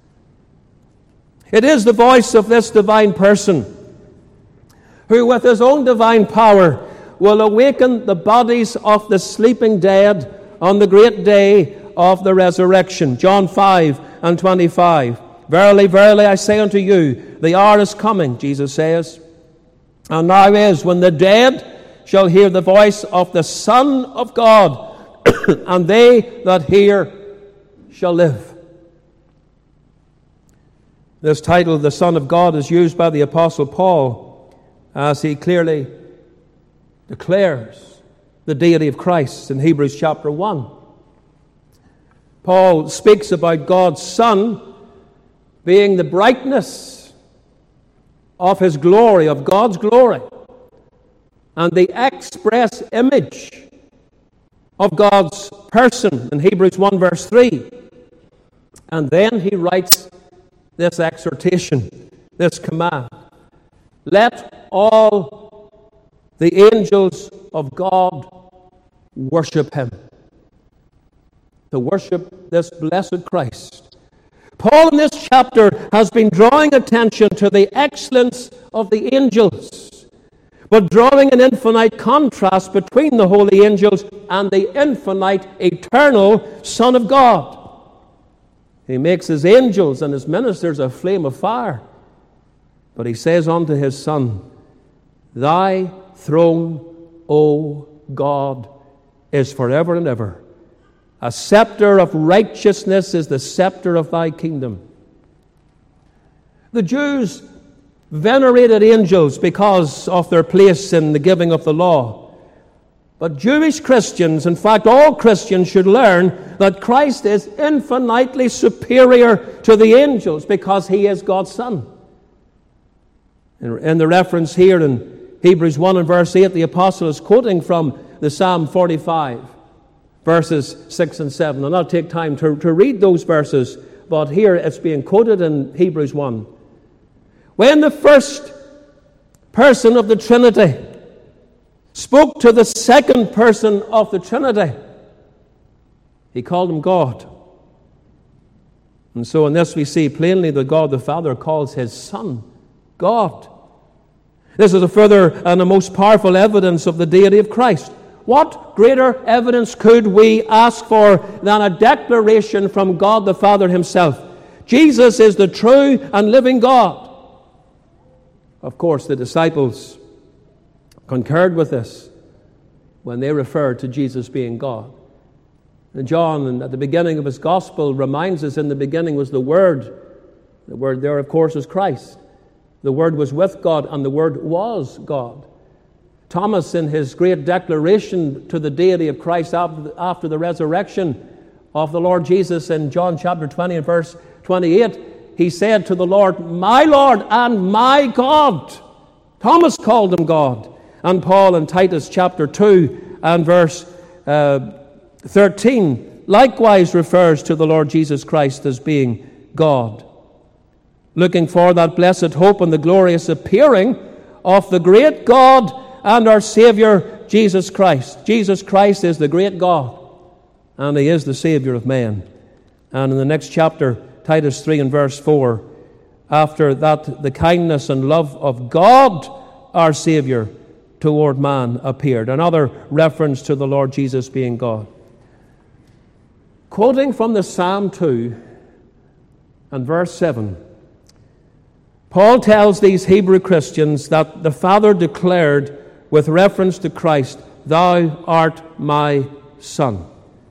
It is the voice of this divine person who with His own divine power will awaken the bodies of the sleeping dead on the great day of the resurrection. John five and twenty-five. Verily, verily, I say unto you, the hour is coming, Jesus says, and now is, when the dead shall hear the voice of the Son of God, and they that hear shall live. This title, the Son of God, is used by the Apostle Paul as he clearly declares the deity of Christ in Hebrews chapter one. Paul speaks about God's Son being the brightness of His glory, of God's glory, and the express image of God's person in Hebrews one verse three. And then he writes this exhortation, this command. Let all the angels of God worship Him. To worship this blessed Christ. Paul in this chapter has been drawing attention to the excellence of the angels, but drawing an infinite contrast between the holy angels and the infinite, eternal Son of God. He makes His angels and His ministers a flame of fire. But He says unto His Son, Thy throne, O God, is forever and ever. A scepter of righteousness is the scepter of Thy kingdom. The Jews venerated angels because of their place in the giving of the law. But Jewish Christians, in fact all Christians, should learn that Christ is infinitely superior to the angels because He is God's Son. In the reference here in Hebrews one and verse eight, the apostle is quoting from the Psalm forty-five, verses six and seven. And I'll take time to, to read those verses, but here it's being quoted in Hebrews one. When the first person of the Trinity spoke to the second person of the Trinity, He called Him God. And so in this we see plainly that God the Father calls His Son God. This is a further and a most powerful evidence of the deity of Christ. What greater evidence could we ask for than a declaration from God the Father Himself? Jesus is the true and living God. Of course, the disciples concurred with this when they referred to Jesus being God. And John, at the beginning of his gospel, reminds us in the beginning was the Word. The Word there, of course, is Christ. The Word was with God, and the Word was God. Thomas, in his great declaration to the deity of Christ after, after the resurrection of the Lord Jesus in John chapter twenty and verse twenty-eight, he said to the Lord, My Lord and my God. Thomas called Him God. And Paul in Titus chapter two and verse uh, thirteen likewise refers to the Lord Jesus Christ as being God. Looking for that blessed hope and the glorious appearing of the great God and our Savior, Jesus Christ. Jesus Christ is the great God, and He is the Savior of men. And in the next chapter, Titus three and verse four, after that the kindness and love of God, our Savior, toward man appeared. Another reference to the Lord Jesus being God. Quoting from the Psalm two and verse seven, Paul tells these Hebrew Christians that the Father declared with reference to Christ, Thou art my Son.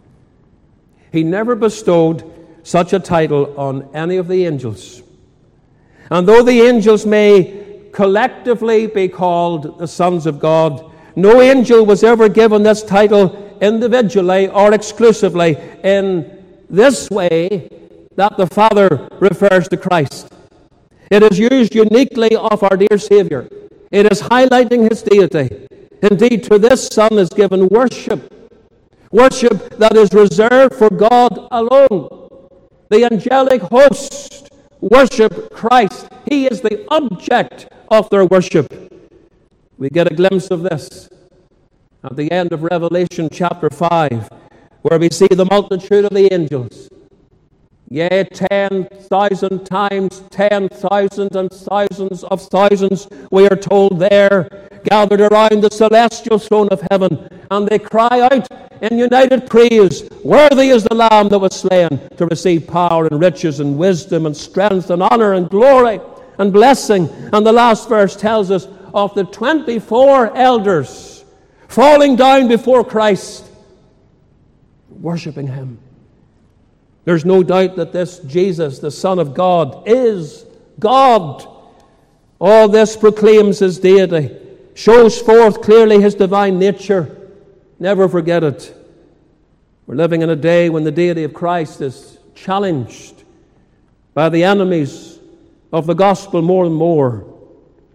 He never bestowed such a title on any of the angels. And though the angels may collectively be called the sons of God, no angel was ever given this title individually or exclusively in this way that the Father refers to Christ. It is used uniquely of our dear Savior. It is highlighting His deity. Indeed, to this Son is given worship. Worship that is reserved for God alone. The angelic host worship Christ. He is the object of their worship. We get a glimpse of this at the end of Revelation chapter five, where we see the multitude of the angels. Yea, ten thousand times ten thousand and thousands of thousands, we are told there, gathered around the celestial throne of heaven, and they cry out in united praise, Worthy is the Lamb that was slain to receive power and riches and wisdom and strength and honor and glory and blessing. And the last verse tells us of the twenty-four elders falling down before Christ, worshiping Him. There's no doubt that this Jesus, the Son of God, is God. All this proclaims His deity, shows forth clearly His divine nature. Never forget it. We're living in a day when the deity of Christ is challenged by the enemies of the gospel more and more.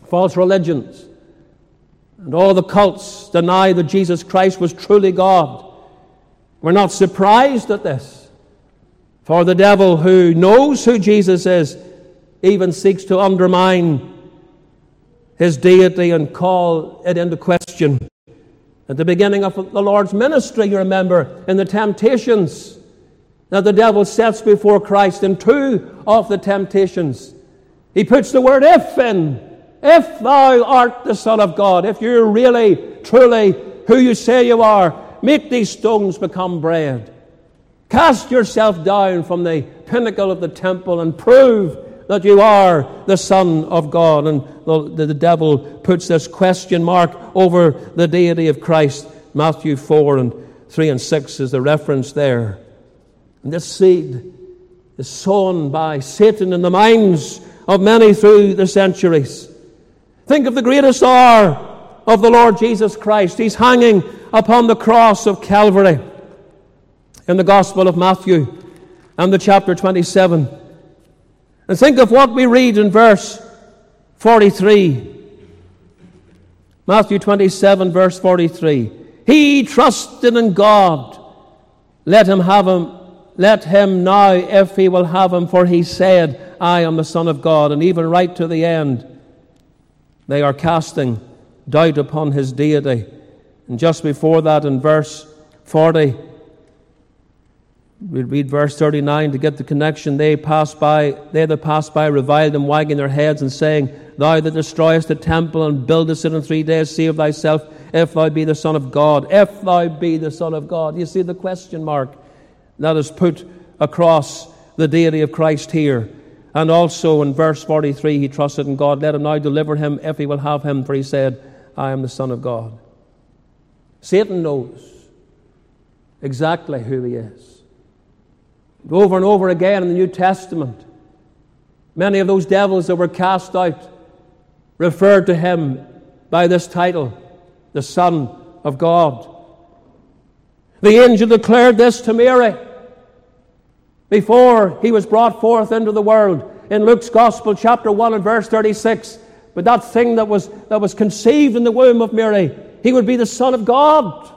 false religions, and all the cults deny that Jesus Christ was truly God. We're not surprised at this, for the devil, who knows who Jesus is, even seeks to undermine his deity and call it into question. At the beginning of the Lord's ministry, you remember, in the temptations that the devil sets before Christ, in two of the temptations, he puts the word "if" in. If thou art the Son of God, if you're really, truly who you say you are, make these stones become bread. Cast yourself down from the pinnacle of the temple and prove that you are the Son of God. And the, the devil puts this question mark over the deity of Christ. Matthew four and three and six is the reference there. And this seed is sown by Satan in the minds of many through the centuries. Think of the greatest hour of the Lord Jesus Christ. He's hanging upon the cross of Calvary in the Gospel of Matthew and the chapter twenty-seven. And think of what we read in verse forty-three. Matthew twenty-seven, verse forty-three. He trusted in God. Let him have him. Let him now, if he will have him, for he said, I am the Son of God. And even right to the end, they are casting doubt upon his deity. And just before that, in verse forty, we'll read verse thirty-nine to get the connection. They passed by, they that passed by reviled him, wagging their heads and saying, Thou that destroyest the temple and buildest it in three days, save thyself, if thou be the Son of God. If thou be the Son of God. You see the question mark that is put across the deity of Christ here. And also in verse forty-three, he trusted in God. Let him now deliver him if he will have him, for he said, I am the Son of God. Satan knows exactly who he is. Over and over again in the New Testament, many of those devils that were cast out referred to him by this title, the Son of God. The angel declared this to Mary before he was brought forth into the world in Luke's Gospel, chapter one and verse thirty-six. But that thing that was, that was conceived in the womb of Mary, he would be the Son of God.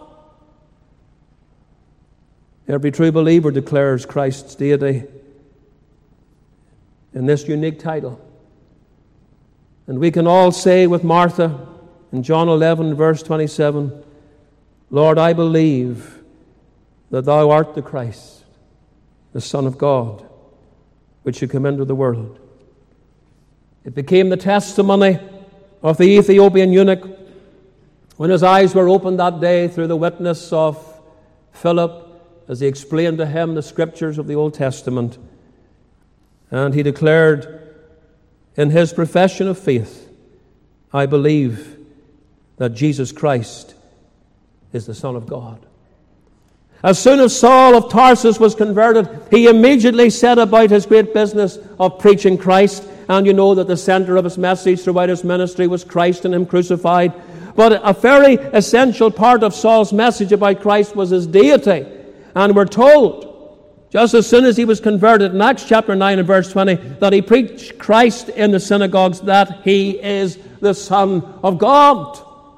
Every true believer declares Christ's deity in this unique title. And we can all say with Martha in John eleven, verse twenty-seven, Lord, I believe that thou art the Christ, the Son of God, which should come into the world. It became the testimony of the Ethiopian eunuch when his eyes were opened that day through the witness of Philip as he explained to him the scriptures of the Old Testament. And he declared in his profession of faith, I believe that Jesus Christ is the Son of God. As soon as Saul of Tarsus was converted, he immediately set about his great business of preaching Christ. And you know that the center of his message throughout his ministry was Christ and him crucified. But a very essential part of Saul's message about Christ was his deity. And we're told, just as soon as he was converted, in Acts chapter nine and verse twenty, that he preached Christ in the synagogues, that he is the Son of God.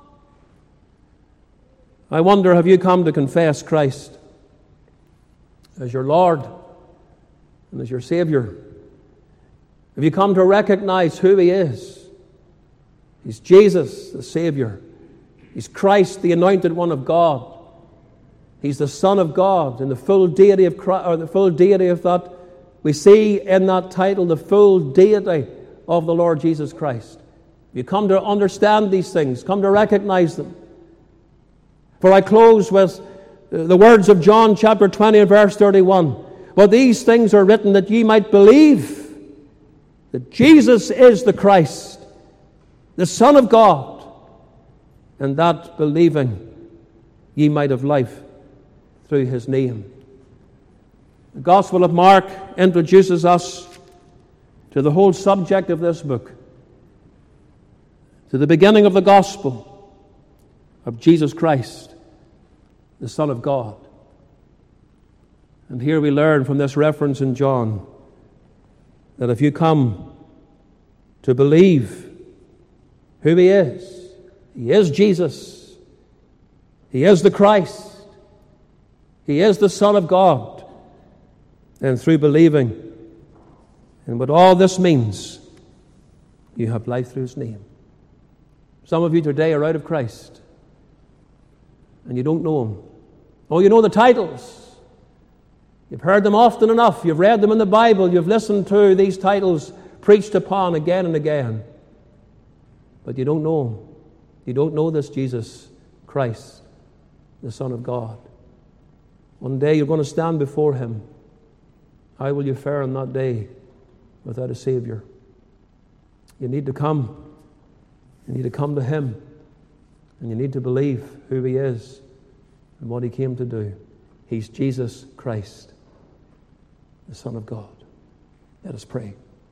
I wonder, have you come to confess Christ as your Lord and as your Savior? Have you come to recognize who he is? He's Jesus, the Savior. He's Christ, the anointed one of God. He's the Son of God, and the full deity of Christ, or the full deity of that, we see in that title the full deity of the Lord Jesus Christ. You come to understand these things, come to recognize them. For I close with the words of John chapter twenty and verse thirty-one. But these things are written that ye might believe that Jesus is the Christ, the Son of God, and that believing ye might have life through his name. The Gospel of Mark introduces us to the whole subject of this book, to the beginning of the Gospel of Jesus Christ, the Son of God. And here we learn from this reference in John that if you come to believe who He is. He is Jesus. He is the Christ. He is the Son of God. And through believing in what all this means, you have life through His name. Some of you today are out of Christ, and you don't know Him. Oh, you know the titles. You've heard them often enough. You've read them in the Bible. You've listened to these titles preached upon again and again. But you don't know Him. You don't know this Jesus Christ, the Son of God. One day you're going to stand before Him. How will you fare on that day without a Savior? You need to come. You need to come to Him. And you need to believe who He is and what He came to do. He's Jesus Christ, the Son of God. Let us pray.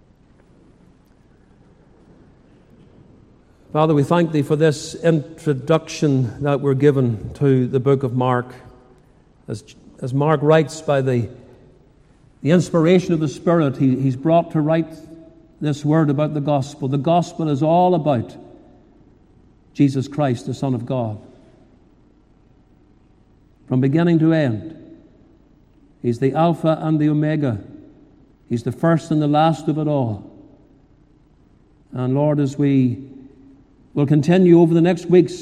Father, we thank Thee for this introduction that we're given to the book of Mark. As, as Mark writes by the, the inspiration of the Spirit, he, he's brought to write this word about the gospel. The gospel is all about Jesus Christ, the Son of God. From beginning to end, He's the Alpha and the Omega. He's the first and the last of it all. And Lord, as we will continue over the next weeks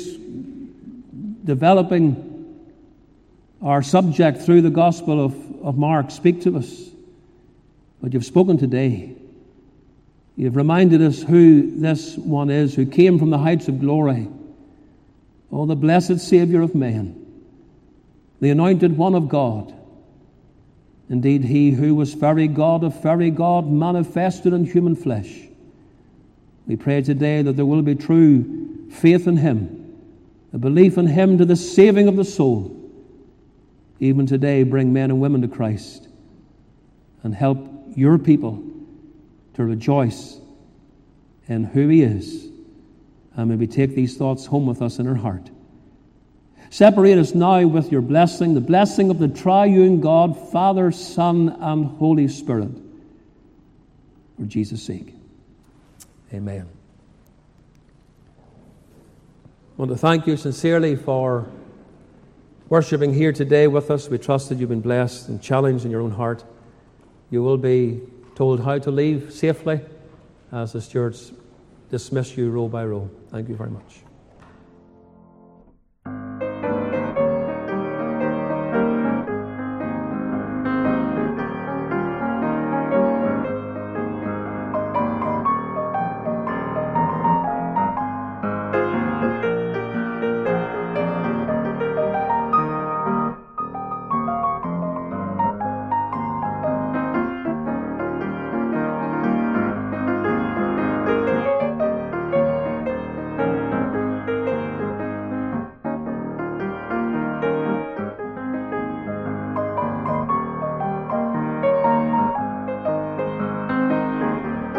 developing our subject through the Gospel of, of Mark, speak to us. But You've spoken today. You've reminded us who this one is, who came from the heights of glory. Oh, the blessed Savior of men, the anointed one of God. Indeed, He who was very God of very God, manifested in human flesh. We pray today that there will be true faith in Him, a belief in Him to the saving of the soul. Even today, bring men and women to Christ and help Your people to rejoice in who He is. And may we take these thoughts home with us in our heart. Separate us now with Your blessing, the blessing of the triune God, Father, Son, and Holy Spirit. For Jesus' sake. Amen. I want to thank you sincerely for worshiping here today with us. We trust that you've been blessed and challenged in your own heart. You will be told how to leave safely as the stewards dismiss you row by row. Thank you very much.